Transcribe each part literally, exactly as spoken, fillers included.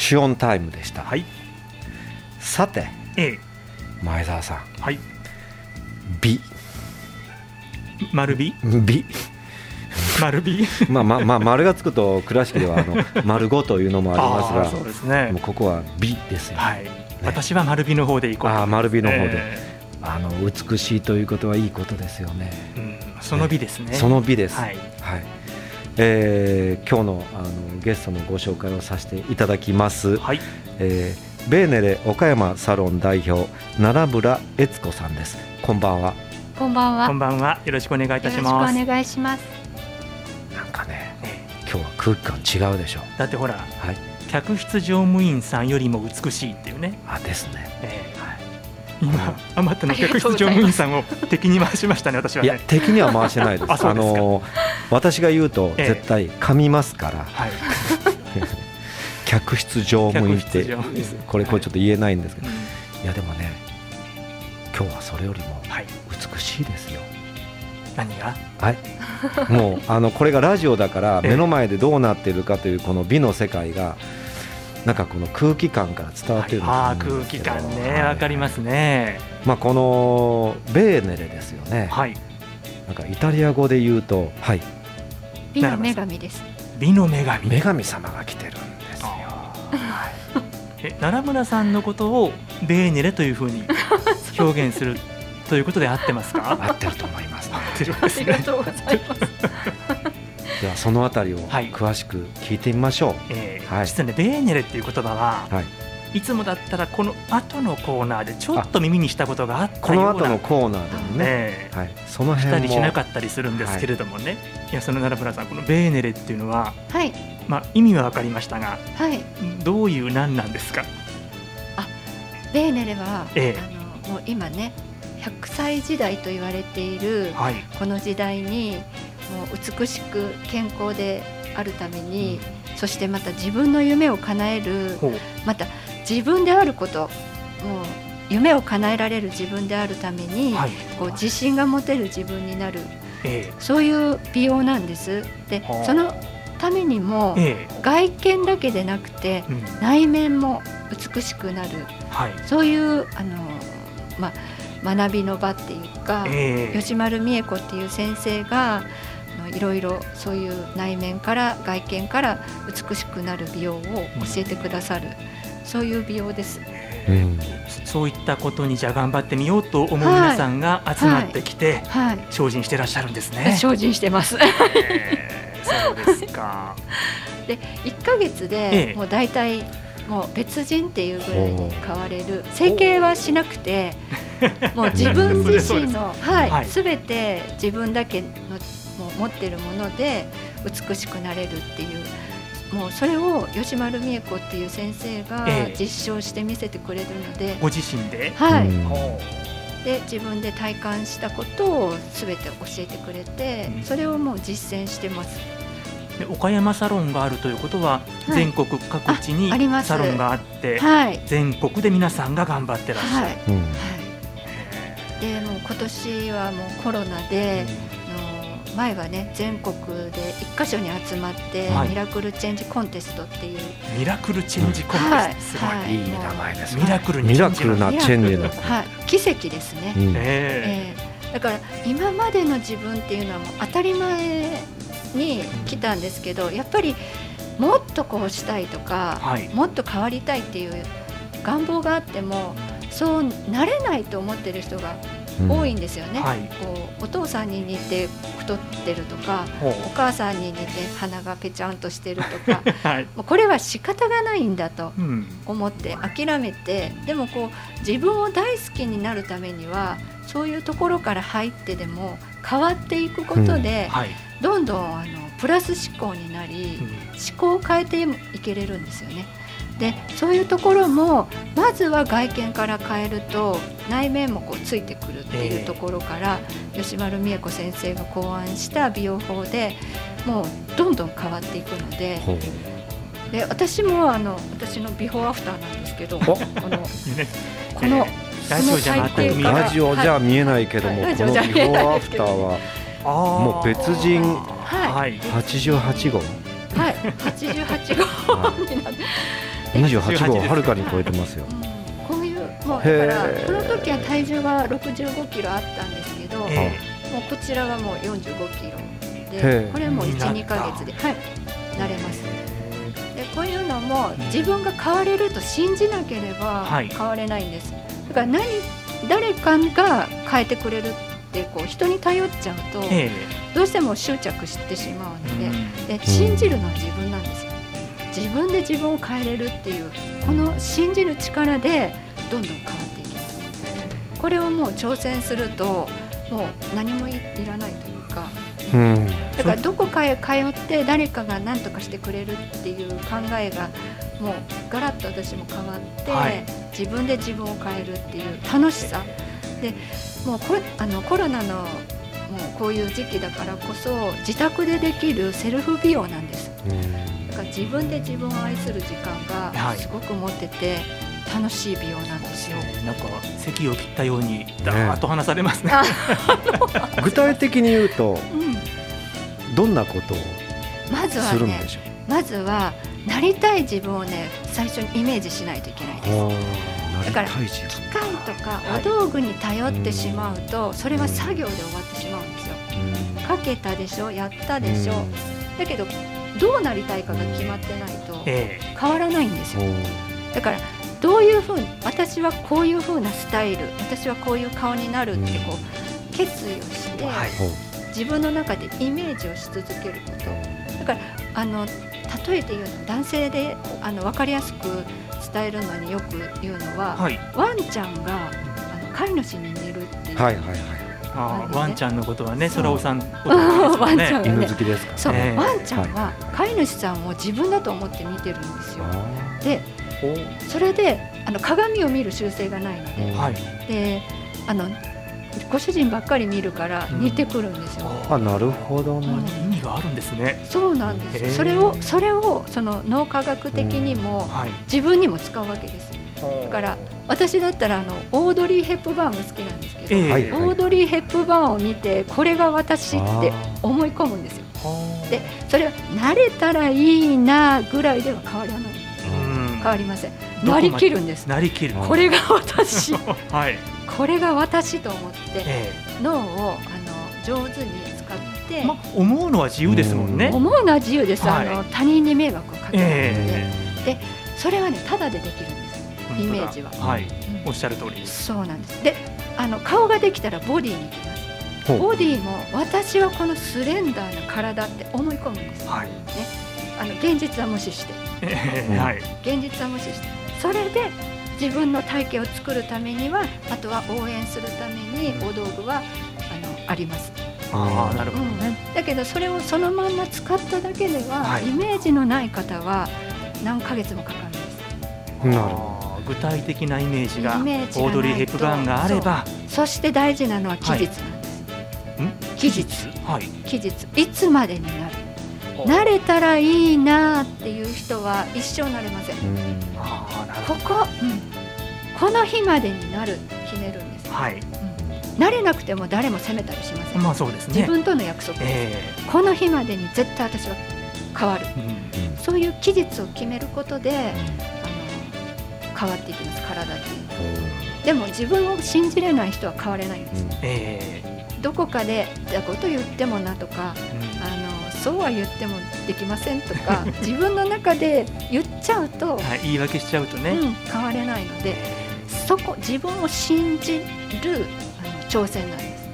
シオンタイムでした。 はい、 さて、 ええ、 前澤さん、 はい、 美丸美美丸美まあまあまあ丸がつくと倉敷ではあの丸ごというのもありますが、 あそうですね、 もうここは美ですよ、 はい、 ね、 私は丸美の方でいこうと。 あ丸美の方で、 えあの美しいということはいいことですよね、 ーうん、その美ですね、 その美です、 はいはい、えー、今日の、あのゲストのご紹介をさせていただきます、 はい、 えー、ベーネレ岡山サロン代表奈良村悦子さんです。こんばんは。 こんばんは。 こんばんは。よろしくお願いいたします。 よろしくお願いします。 なんかね、 え今日は空気感違うでしょ。 だってほら、 はい、 客室乗務員さんよりも美しいっていうね。 あですね、 えーはい、今あまたの客室乗務員さんを敵に回しましたね、私はね。 いや敵には回してないです。 あ、そうですか。 あの私が言うと絶対噛みますから、 はい、 客室乗務員ってこれこれちょっと言えないんですけど、 はい、 いやでもね、今日はそれよりも美しいですよ。 何が？ はい、もうあのこれがラジオだから目の前でどうなっているかというこの美の世界がなんかこの空気感から伝わっているんだと思うんですけど、 はい、あ空気感ね、わ、はい、かりますね。 まあ、このベーネレですよね、 はい、 なんかイタリア語で言うと、はい、 美の女神です。 美の女神、 女神様が来てるんですよ。 え奈良村さんのことをベーネレというふうに表現するということで合ってますか？ 合ってると思います、ね、 合ってるですね。 ありがとうございます。 ではそのあたりを詳しく聞いてみましょう。はい、 えーはい、実はね、ベーネレっていう言葉は、はい、いつもだったらこの後のコーナーでちょっと耳にしたことがあったような、 この後のコーナーでもね、 えーはい、その辺もしたりしなかったりするんですけれどもね、はい、いやその奈良村さん、このベーネレっていうのは、 はい、 まあ、意味は分かりましたが、 はい、 どういう何なんですか？ あ、ベーネレは、 ええ、 あのもう今ねひゃくさい時代と言われている、はい、この時代にもう美しく健康であるために、うん、そしてまた自分の夢を叶える、また自分であること、もう夢を叶えられる自分であるために、はい、こう自信が持てる自分になる、ええ、そういう美容なんです。で、そのためにも、ええ、外見だけでなくて、うん、内面も美しくなる、はい、そういうあの、まあ、学びの場っていうか、えー、吉丸美恵子っていう先生がいろいろそういう内面から外見から美しくなる美容を教えてくださる、うん、そういう美容です、 うん、そういったことにじゃあ頑張ってみようと思う皆さんが集まってきて、はいはい、精進してらっしゃるんですね。 精進してます、 えー、そうですか。 でいっかげつでもうだいたいもう別人っていうぐらいに変われる、整形はしなくてもう自分自身のすべて自分だけのもう持っているもので美しくなれるっていう、もうそれを吉丸美恵子っていう先生が実証して見せてくれるので、 ご自身で、 はい、で自分で体感したことをすべて教えてくれて、それをもう実践してます。 で岡山サロンがあるということは、はい、全国各地にサロンがあって、 はい、 全国で皆さんが頑張ってらっしゃる、はいうん、 でもう今年はもうコロナで、うん、の前はね全国で一箇所に集まって、はい、ミラクルチェンジコンテストっていうミラクルチェンジコンテスト、はい、すごい、はい、 いい名前ですね。 ミラクルにミラクルなチェンジの、 はい、奇跡ですね、うんえー、だから今までの自分っていうのはもう当たり前に来たんですけど、やっぱりもっとこうしたいとか、はい、もっと変わりたいっていう願望があってもそうなれないと思ってる人が多いんですよね、うんはい、こうお父さんに似て太ってるとか、お母さんに似て鼻がぺちゃんとしてるとか、はい、もうこれは仕方がないんだと思って諦めて、うん、でもこう自分を大好きになるためにはそういうところから入ってでも変わっていくことで、うんはい、どんどんあのプラス思考になり、うん、思考を変えていけれるんですよね。でそういうところもまずは外見から変えると内面もこうついてくるっていうところから、えー、吉丸美恵子先生が考案した美容法でもうどんどん変わっていくので、で私もあの私のビフォーアフターなんですけどこのこのラジオじゃなくてラジオじゃ見えないけども、はい、このビフォーアフターはもう別人はちじゅうはちごう、 はい、 はちじゅうはちごうになって、 にじゅうはちごうをはるかに超えてますよ。 うん、こういうもうだからこの時は体重がろくじゅうごキロあったんですけど、もうこちらはもうよんじゅうごキロで、これもいち、にかげつで、はい、慣れます。でこういうのも自分が変われると信じなければ変われないんです。だから何誰かが変えてくれるってこう人に頼っちゃうと、えー、どうしても執着してしまうので、うん、で信じるのは自分なんですよ。自分で自分を変えれるっていうこの信じる力でどんどん変わっていきます。これをもう挑戦するともう何も い, いらないというか、うん、だからどこかへ通って誰かが何とかしてくれるっていう考えがもうガラッと私も変わって、はい、自分で自分を変えるっていう楽しさで、もうこあのコロナのもうこういう時期だからこそ自宅でできるセルフ美容なんです。だから自分で自分を愛する時間がすごく持ってて楽しい美容なんですよ。 なんか咳を切ったようにだーっと話されますね。 具体的に言うと、うん、どんなことをするんでしょう。 まずはね、まずはなりたい自分をね最初にイメージしないといけないです。だから機械とかお道具に頼ってしまうと、はい、それは作業で終わってしまうんですよ。うん、かけたでしょ、やったでしょ、うん、だけどどうなりたいかが決まってないと変わらないんですよ。だからどういうふうに私はこういうふうなスタイル、私はこういう顔になるってこう決意をして、はい、自分の中でイメージをし続けること。だからあの例えて言うの男性であの分かりやすく伝えるのによく言うのは、はい、ワンちゃんがあの飼い主に似るっていう、はいはいはい、 あ、ね、ワンちゃんのことはね、空尾さん、ね、 ワンちゃん、ね、犬好きですから、 そう、えー、ワンちゃんは飼い主さんを自分だと思って見てるんですよ。でそれであの鏡を見る習性がないので、はい、であのご主人ばっかり見るから似てくるんですよ。 うん、あ、なるほどね、 うん、意味があるんですね。 そうなんです。それをそれをその脳科学的にも、うん、はい、自分にも使うわけです。だから私だったらあのオードリー・ヘップバーンが好きなんですけど、えー、オードリー・ヘップバーンを見てこれが私って思い込むんですよ。でそれは慣れたらいいなぐらいでは変わらない。変わりません。なりきるんです。 なりきる。 これが私、 はい、 これが私と思って、えー、脳をあの上手に使って、 ま、思うのは自由ですもんね。 思うのは自由です。はい、あの他人に迷惑をかけないので、えー、でそれはねただでできるんです。イメージは。 はい、うん、おっしゃる通りです。 そうなんです。で、あの顔ができたらボディに行きます。ボディも私はこのスレンダーな体って思い込むんです。はい、ね、あの現実は無視して。えーはい、現実は無視してそれで自分の体型を作るためにはあとは応援するためにお道具はあのあります。 あ、なるほどね、 うん、だけどそれをそのまま使っただけでは、はい、イメージのない方は何ヶ月もかかるんです。 なるほど。具体的なイメージがオードリー・ヘップバーンがあればそ, そして大事なのは期日なんです。はい、期日、はい、期日いつまでになる、慣れたらいいなっていう人は一生慣れません。うん、あ、なるほど。ここ、うん、この日までになるって決めるんです。はい、うん、慣れなくても誰も責めたりしません。 まあそうですね、 自分との約束です、えー、この日までに絶対私は変わる、うん、そういう期日を決めることで、うん、あの変わっていきます、体っていうのは。うん、でも自分を信じれない人は変われないんです、うん、えー、どこかでだこと言ってもなとか、うん、あのそうは言ってもできませんとか自分の中で言っちゃうと、はい、 言い訳しちゃうとね、 うん、変われないので、そこ自分を信じるあの挑戦なんです。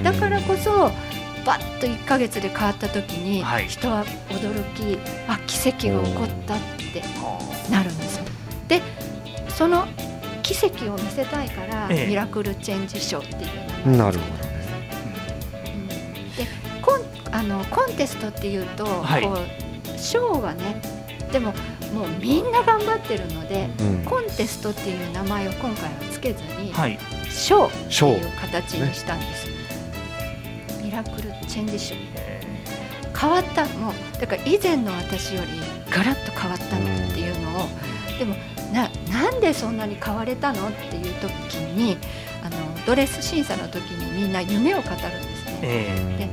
だからこそバッといっかげつで変わった時に、はい、人は驚き、あ、奇跡が起こったってなるんですよ。でその奇跡を見せたいから、ええ、ミラクルチェンジショーっていう名前。 なるほど。 あのコンテストっていうと、はい、こう賞はね、でももうみんな頑張ってるので、うん、コンテストっていう名前を今回はつけずに、はい、賞っていう形にしたんです、ね、ミラクルチェンジ賞。変わった、もうだから以前の私よりガラッと変わったのっていうのを、うん、でも な, なんでそんなに変われたのっていう時に、あのドレス審査の時にみんな夢を語るんですね、えー、で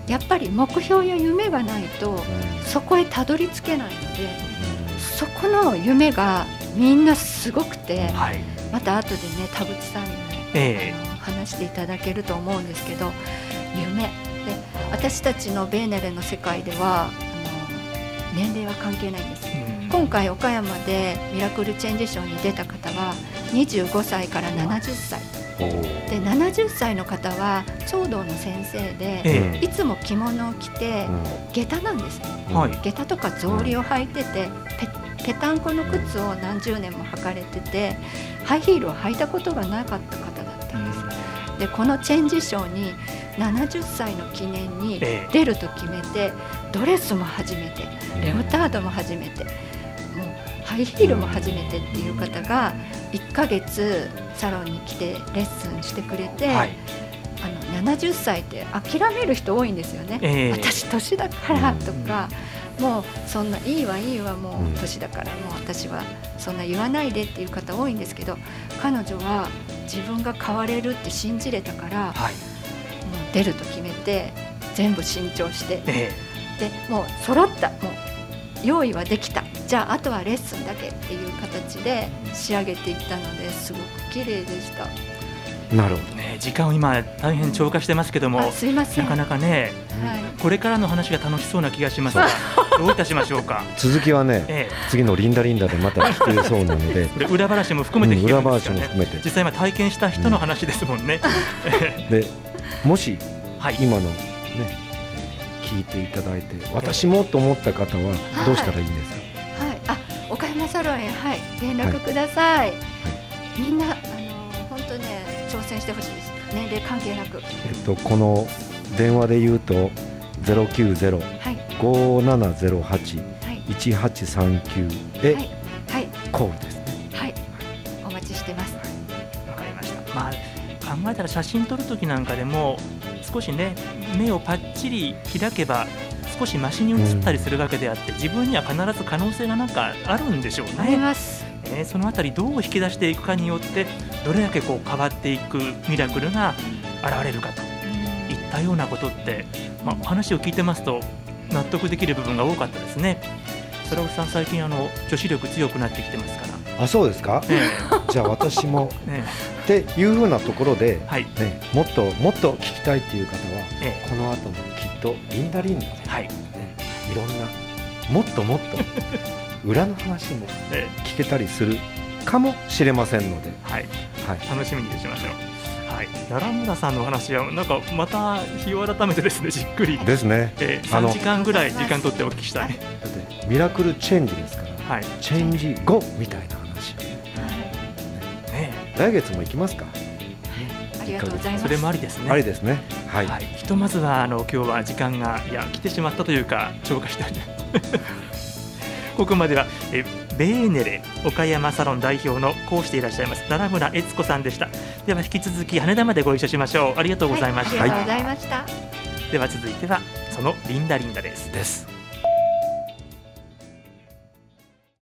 やっぱり目標や夢がないとそこへたどり着けないので、そこの夢がみんなすごくて、はい、また後でね田淵さんに、えー、あの話していただけると思うんですけど、夢で私たちのベーネレの世界ではあの年齢は関係ないんです、うん、今回岡山でミラクルチェンジショーに出た方はにじゅうごさいからななじゅっさいで、ななじゅっさいの方は聴道の先生で、ええ、いつも着物を着て、うん、下駄なんですね、はい、下駄とか草履を履いてて、ぺ、ぺたんこの靴を何十年も履かれてて、ハイヒールを履いたことがなかった方だったんです、うん、でこのチェンジショーにななじゅっさいの記念に出ると決めて、ええ、ドレスも初めて、レオタードも初めて、もうハイヒールも初めてっていう方がいっかげつサロンに来てレッスンしてくれて、はい、あのななじゅっさいって諦める人多いんですよね、えー、私年だからとか、うん、もうそんないいわいいわもう年だからもう私はそんな言わないでっていう方多いんですけど、彼女は自分が変われるって信じれたから、はい、もう出ると決めて全部新調して、えー、でもう揃ったもう用意はできた、じゃああとはレッスンだけっていう形で仕上げていったのですごく綺麗でした。 なるほどね。時間を今大変超過してますけども、 すいません、 なかなかね、はい、これからの話が楽しそうな気がしますがどういたしましょうか。 続きはね、ええ、次のリンダリンダでまた聞けそうなのでで裏話も含めて聞けるんですよね、 うん、裏話も含めて実際今体験した人の話ですもんね、 うん、でもし、はい、今のね聞いていただいて私もと思った方はどうしたらいいんですか。 はい、はい、あ、岡山サロンへ、はい、連絡ください、はいはい、みんなあの本当ね挑戦してほしいです。年齢関係なく、 えっと、この電話で言うと ゼロきゅうゼロ ごーななゼロはち いちはちさんきゅう へ、はいはい、コールですね。 はい、お待ちしてます。 わかりました。まあ、考えたら写真撮るときなんかでも少しね目をパッチリ開けば少しマシに映ったりするわけであって、うん、自分には必ず可能性がなんかあるんでしょうね。 あります。 えー、そのあたりどう引き出していくかによってどれだけこう変わっていくミラクルが現れるかといったようなことって、まあ、お話を聞いてますと納得できる部分が多かったですね。空尾さん最近あの女子力強くなってきてますから。 あ、そうですか、えー、じゃあ私も、ね、っていうふうなところで、はいね、もっともっと聞きたいっていう方は、えー、この後もきっとリンダリンダで、はいね、いろんなもっともっと裏の話も聞けたりするかもしれませんので、 はいはい、楽しみにしましょう。はい、奈良村さんのお話はなんかまた日を改めてですねじっくりですね、 えー、さんじかんぐらい時間取ってお聞きしたい。だってミラクルチェンジですから、はい、チェンジ後みたいな話を、ねね、来月も行きますか。 ありがとうございます。 それもありですね。 ありですね。はい。 はい、ひとまずはあの今日は時間がいや来てしまったというか超過しておりここまではえベーネレ岡山サロン代表の講師でいらっしゃいます奈良村悦子さんでした。では引き続き羽田までご一緒しましょう。ありがとうございました。 はい、ありがとうございました。 では続いてはそのリンダリンダです。 です。